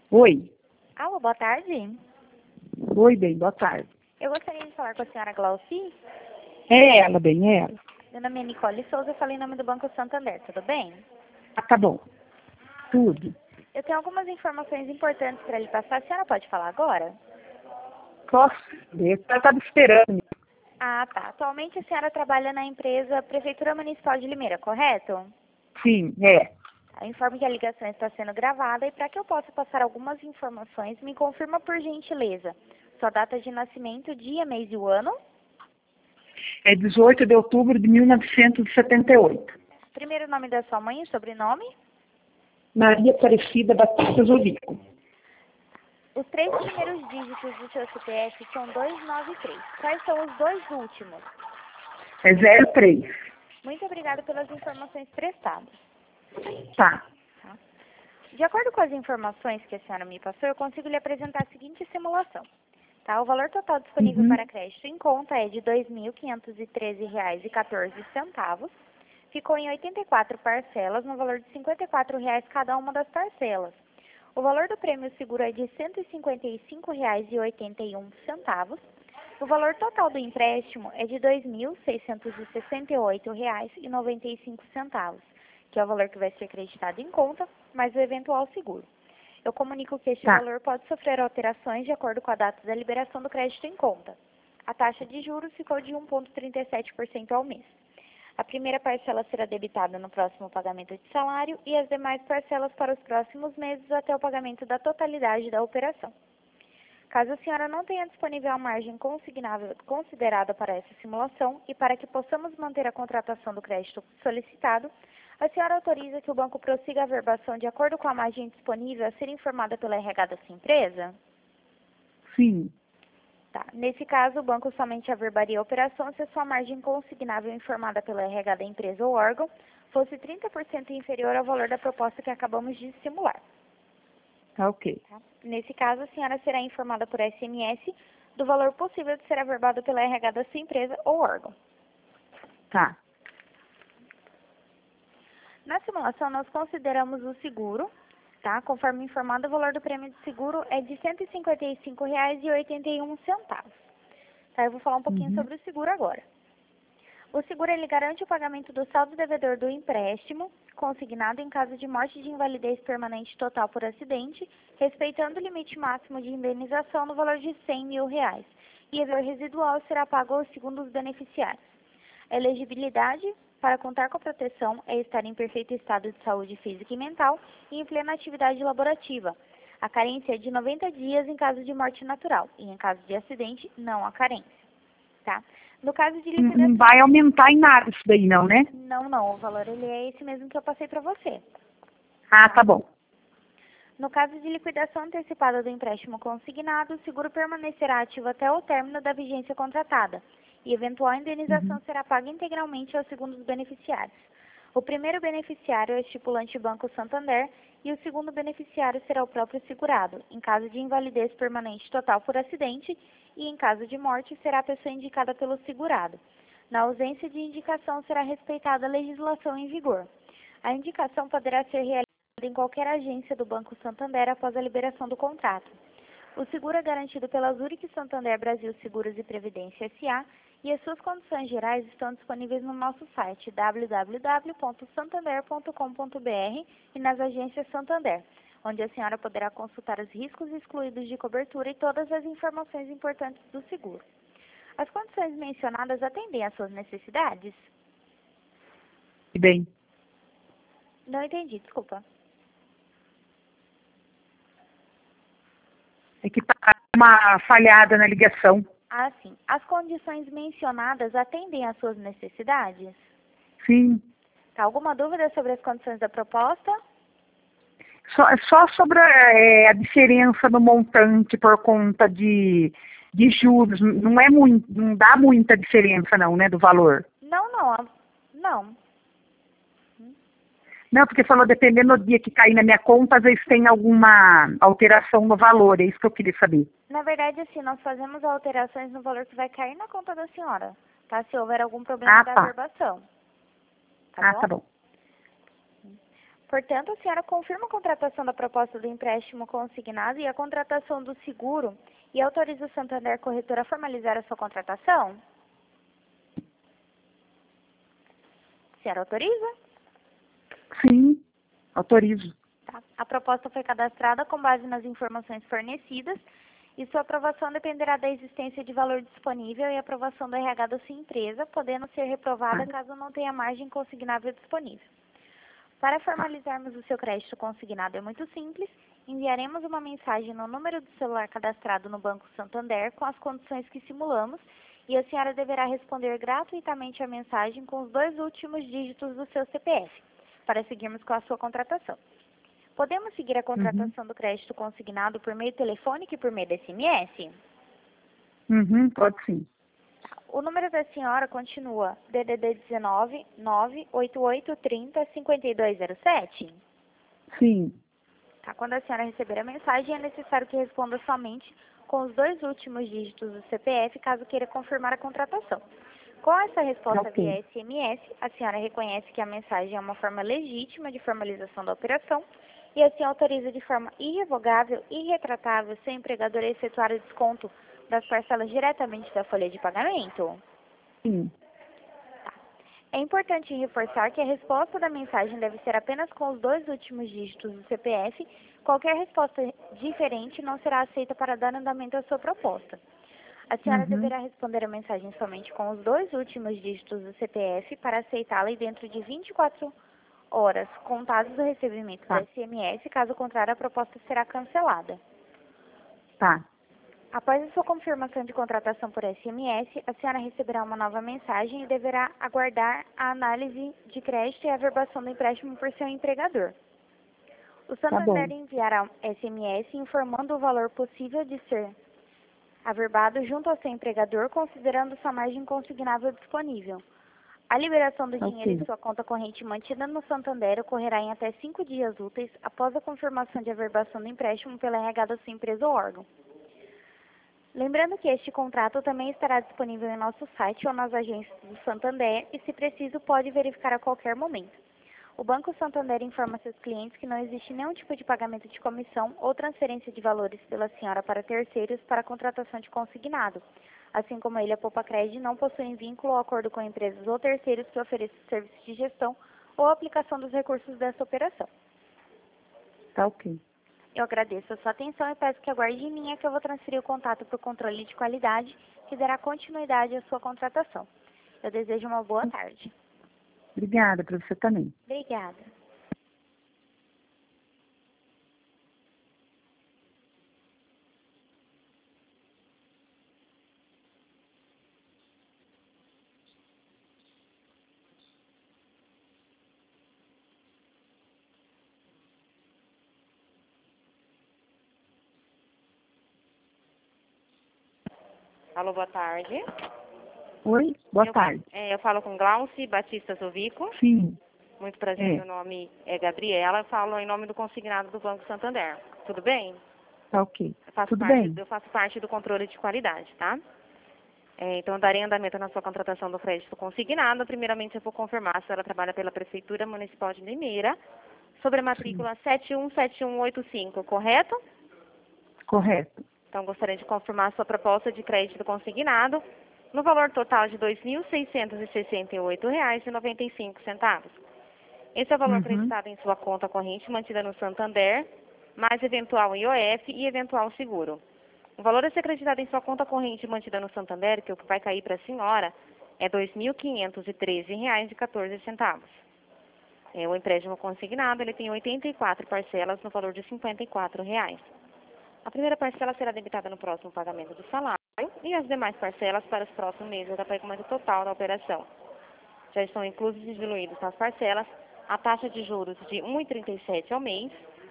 Oi. Alô, boa tarde. Oi, bem, boa tarde. Eu gostaria de falar com a senhora Glauci. É ela, bem, é ela. Meu nome é Nicole Souza, eu falei em nome do Banco Santander, tudo bem? Ah, tá bom. Tudo. Eu tenho algumas informações importantes para lhe passar. A senhora pode falar agora? Posso? Eu estava esperando. Ah, tá. Atualmente a senhora trabalha na empresa Prefeitura Municipal de Limeira, correto? Sim, é. Eu informo que a ligação está sendo gravada e para que eu possa passar algumas informações, me confirma por gentileza sua data de nascimento, dia, mês e o ano. É 18 de outubro de 1978. Primeiro nome da sua mãe e sobrenome. Maria Aparecida Batista Zolico. Os três primeiros dígitos do seu CPF são 293. Quais são os dois últimos? É 03. Muito obrigada pelas informações prestadas. Tá. Tá? De acordo com as informações que a senhora me passou, eu consigo lhe apresentar a seguinte simulação. Tá? O valor total disponível para crédito em conta é de R$ 2.513,14. Ficou em 84 parcelas, no valor de R$ 54,00 cada uma das parcelas. O valor do prêmio seguro é de R$ 155,81. O valor total do empréstimo é de R$ 2.668,95, que é o valor que vai ser acreditado em conta, mais o eventual seguro. Eu comunico que este valor pode sofrer alterações de acordo com a data da liberação do crédito em conta. A taxa de juros ficou de 1,37% ao mês. A primeira parcela será debitada no próximo pagamento de salário e as demais parcelas para os próximos meses até o pagamento da totalidade da operação. Caso a senhora não tenha disponível a margem consignável considerada para essa simulação e para que possamos manter a contratação do crédito solicitado, a senhora autoriza que o banco prossiga a verbação de acordo com a margem disponível a ser informada pela RH da sua empresa? Sim. Tá. Nesse caso, o banco somente averbaria a operação se a sua margem consignável informada pela RH da empresa ou órgão fosse 30% inferior ao valor da proposta que acabamos de simular. Tá ok. Tá? Nesse caso, a senhora será informada por SMS do valor possível de ser averbado pela RH da sua empresa ou órgão. Tá. Na simulação, nós consideramos o seguro, tá? Conforme informado, o valor do prêmio de seguro é de R$ 155,81. Tá? Eu vou falar um pouquinho sobre o seguro agora. O seguro, ele garante o pagamento do saldo devedor do empréstimo, consignado em caso de morte de invalidez permanente total por acidente, respeitando o limite máximo de indenização no valor de R$ 100 mil, e o valor residual será pago aos segundos beneficiários. A elegibilidade para contar com a proteção é estar em perfeito estado de saúde física e mental e em plena atividade laborativa. A carência é de 90 dias em caso de morte natural e em caso de acidente, não há carência. Tá? No caso de liquidação... Não vai aumentar em nada isso daí, não, né? Não, o valor ele é esse mesmo que eu passei para você. Ah, tá bom. No caso de liquidação antecipada do empréstimo consignado, o seguro permanecerá ativo até o término da vigência contratada e eventual indenização será paga integralmente aos segundos beneficiários. O primeiro beneficiário é o estipulante Banco Santander e o segundo beneficiário será o próprio segurado, em caso de invalidez permanente total por acidente e em caso de morte será a pessoa indicada pelo segurado. Na ausência de indicação será respeitada a legislação em vigor. A indicação poderá ser realizada em qualquer agência do Banco Santander após a liberação do contrato. O seguro é garantido pela Zurich Santander Brasil Seguros e Previdência S.A. e as suas condições gerais estão disponíveis no nosso site www.santander.com.br e nas agências Santander, onde a senhora poderá consultar os riscos excluídos de cobertura e todas as informações importantes do seguro. As condições mencionadas atendem às suas necessidades? Bem. Não entendi, desculpa. É que tá uma falhada na ligação. Ah, sim. As condições mencionadas atendem às suas necessidades? Sim. Tá, alguma dúvida sobre as condições da proposta? Só sobre a diferença no montante por conta de juros. Não é muito, não dá muita diferença não, né, do valor. Não. Não, porque falou, dependendo do dia que cair na minha conta, às vezes tem alguma alteração no valor, é isso que eu queria saber. Na verdade, assim, nós fazemos alterações no valor que vai cair na conta da senhora, tá? Se houver algum problema da averbação. Tá bom? Tá bom. Portanto, a senhora confirma a contratação da proposta do empréstimo consignado e a contratação do seguro e autoriza o Santander Corretora a formalizar a sua contratação? A senhora autoriza? Sim, autorizo. Tá. A proposta foi cadastrada com base nas informações fornecidas e sua aprovação dependerá da existência de valor disponível e aprovação do RH da sua empresa, podendo ser reprovada caso não tenha margem consignável disponível. Para formalizarmos o seu crédito consignado é muito simples. Enviaremos uma mensagem no número do celular cadastrado no Banco Santander com as condições que simulamos e a senhora deverá responder gratuitamente a mensagem com os 2 últimos dígitos do seu CPF, para seguirmos com a sua contratação. Podemos seguir a contratação do crédito consignado por meio telefônico e por meio de SMS? Pode sim. O número da senhora continua DDD 19 98830 5207? Sim. Tá, quando a senhora receber a mensagem, é necessário que responda somente com os 2 últimos dígitos do CPF, caso queira confirmar a contratação. Com essa resposta via SMS, a senhora reconhece que a mensagem é uma forma legítima de formalização da operação e assim autoriza de forma irrevogável e irretratável seu empregador a efetuar o desconto das parcelas diretamente da folha de pagamento? Sim. É importante reforçar que a resposta da mensagem deve ser apenas com os 2 últimos dígitos do CPF. Qualquer resposta diferente não será aceita para dar andamento à sua proposta. A senhora deverá responder a mensagem somente com os 2 últimos dígitos do CPF para aceitá-la e dentro de 24 horas contadas do recebimento do SMS, caso contrário a proposta será cancelada. Tá. Após a sua confirmação de contratação por SMS, a senhora receberá uma nova mensagem e deverá aguardar a análise de crédito e a averbação do empréstimo por seu empregador. O Santander enviará SMS informando o valor possível de ser averbado junto ao seu empregador, considerando sua margem consignável disponível. A liberação do dinheiro em sua conta corrente mantida no Santander ocorrerá em até 5 dias úteis após a confirmação de averbação do empréstimo pela RH da sua empresa ou órgão. Lembrando que este contrato também estará disponível em nosso site ou nas agências do Santander e, se preciso, pode verificar a qualquer momento. O Banco Santander informa seus clientes que não existe nenhum tipo de pagamento de comissão ou transferência de valores pela senhora para terceiros para a contratação de consignado. Assim como ele, a Poupa Cred não possuem vínculo ou acordo com empresas ou terceiros que ofereçam serviços de gestão ou aplicação dos recursos dessa operação. Tá ok. Eu agradeço a sua atenção e peço que aguarde em linha que eu vou transferir o contato para o controle de qualidade, que dará continuidade à sua contratação. Eu desejo uma boa tarde. Obrigada, para você também. Obrigada. Alô, boa tarde. Oi, boa tarde. Eu falo com Glauci Batista Zovico. Sim. Muito prazer, meu nome é Gabriela. Eu falo em nome do consignado do Banco Santander. Tudo bem? Tá ok. Tudo bem. Eu faço parte do controle de qualidade, tá? Então, eu darei andamento na sua contratação do crédito consignado. Primeiramente, eu vou confirmar se ela trabalha pela Prefeitura Municipal de Limeira, sobre a matrícula 717185, correto? Correto. Então, gostaria de confirmar a sua proposta de crédito consignado no valor total de R$ 2.668,95. Esse é o valor acreditado em sua conta corrente mantida no Santander, mais eventual IOF e eventual seguro. O valor a ser acreditado em sua conta corrente mantida no Santander, que é o que vai cair para a senhora, é R$ 2.513,14. O empréstimo consignado ele tem 84 parcelas no valor de R$ 54. A primeira parcela será debitada no próximo pagamento do salário e as demais parcelas para os próximos meses do pagamento total da operação. Já estão inclusos e diluídos nas parcelas a taxa de juros de 1,37 ao mês,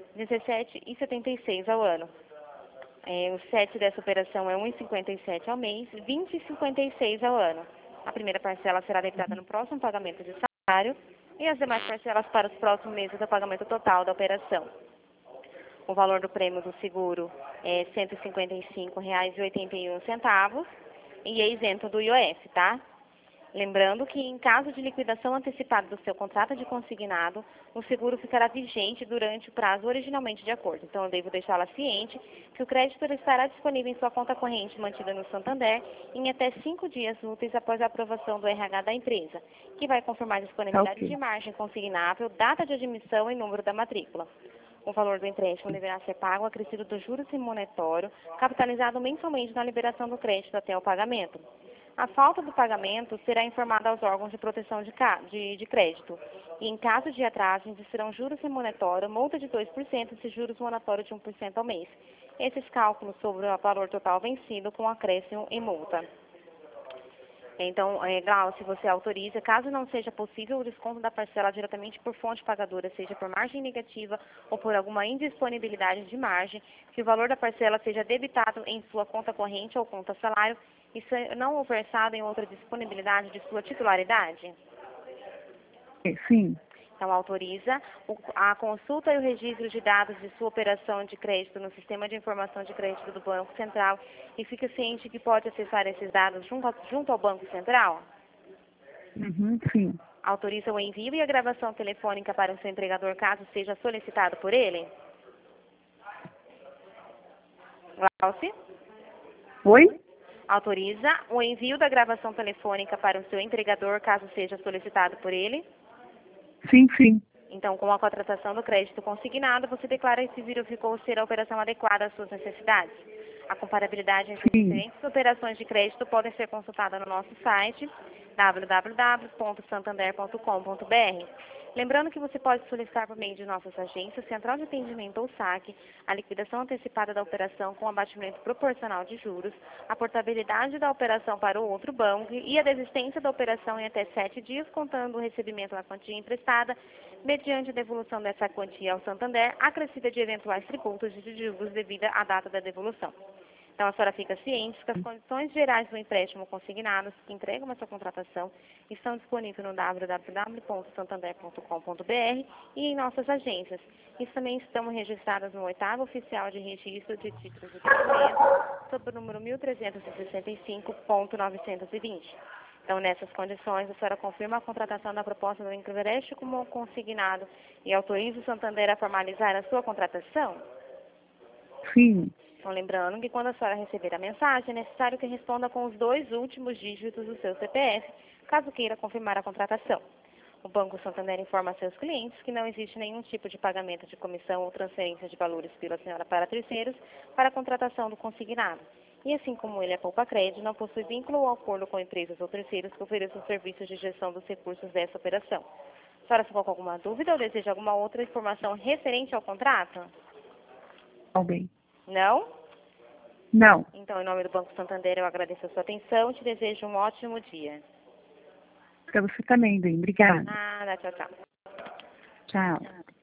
17,76 ao ano. O SET dessa operação é 1,57 ao mês, 20,56 ao ano. A primeira parcela será debitada no próximo pagamento de salário e as demais parcelas para os próximos meses do pagamento total da operação. O valor do prêmio do seguro é R$ 155,81 e é isento do IOF, tá? Lembrando que, em caso de liquidação antecipada do seu contrato de consignado, o seguro ficará vigente durante o prazo originalmente de acordo. Então, eu devo deixá-la ciente que o crédito estará disponível em sua conta corrente mantida no Santander em até 5 dias úteis após a aprovação do RH da empresa, que vai confirmar a disponibilidade de margem consignável, data de admissão e número da matrícula. O valor do empréstimo deverá ser pago acrescido do juros remuneratório, capitalizado mensalmente na liberação do crédito até o pagamento. A falta do pagamento será informada aos órgãos de proteção de crédito. E, em caso de atraso, existirão juros remuneratórios, multa de 2% e juros moratórios de 1% ao mês. Esses cálculos sobre o valor total vencido com acréscimo e multa. Então, Glaucio, você autoriza, caso não seja possível o desconto da parcela diretamente por fonte pagadora, seja por margem negativa ou por alguma indisponibilidade de margem, que o valor da parcela seja debitado em sua conta corrente ou conta salário e se não houver versado em outra disponibilidade de sua titularidade? Sim. Então, autoriza a consulta e o registro de dados de sua operação de crédito no Sistema de Informação de Crédito do Banco Central e fica ciente que pode acessar esses dados junto ao Banco Central? Sim. Autoriza o envio e a gravação telefônica para o seu empregador, caso seja solicitado por ele? Glaucio? Oi? Autoriza o envio da gravação telefônica para o seu empregador, caso seja solicitado por ele? Sim, sim. Então, com a contratação do crédito consignado, você declara se verificou ser a operação adequada às suas necessidades. A comparabilidade entre diferentes operações de crédito pode ser consultada no nosso site www.santander.com.br. Lembrando que você pode solicitar por meio de nossas agências, Central de Atendimento ou SAC, a liquidação antecipada da operação com abatimento proporcional de juros, a portabilidade da operação para o outro banco e a desistência da operação em até 7 dias, contando o recebimento da quantia emprestada, mediante a devolução dessa quantia ao Santander, acrescida de eventuais tributos e de juros devido à data da devolução. Então, a senhora fica ciente que as condições gerais do empréstimo consignado que entregam essa contratação estão disponíveis no www.santander.com.br e em nossas agências. Isso também estamos registradas no 8º Oficial de Registro de Títulos de Documento, sob o número 1365.920. Então, nessas condições, a senhora confirma a contratação da proposta do empréstimo como consignado e autoriza o Santander a formalizar a sua contratação? Sim. Então, lembrando que quando a senhora receber a mensagem, é necessário que responda com os 2 últimos dígitos do seu CPF, caso queira confirmar a contratação. O Banco Santander informa a seus clientes que não existe nenhum tipo de pagamento de comissão ou transferência de valores pela senhora para terceiros para a contratação do consignado. E assim como ele é poupa-crédito, não possui vínculo ou acordo com empresas ou terceiros que ofereçam serviços de gestão dos recursos dessa operação. A senhora ficou com alguma dúvida ou deseja alguma outra informação referente ao contrato? Alguém? Não? Não. Então, em nome do Banco Santander, eu agradeço a sua atenção e te desejo um ótimo dia. Para você também, bem. Obrigada. Nada, tchau, tchau. Tchau.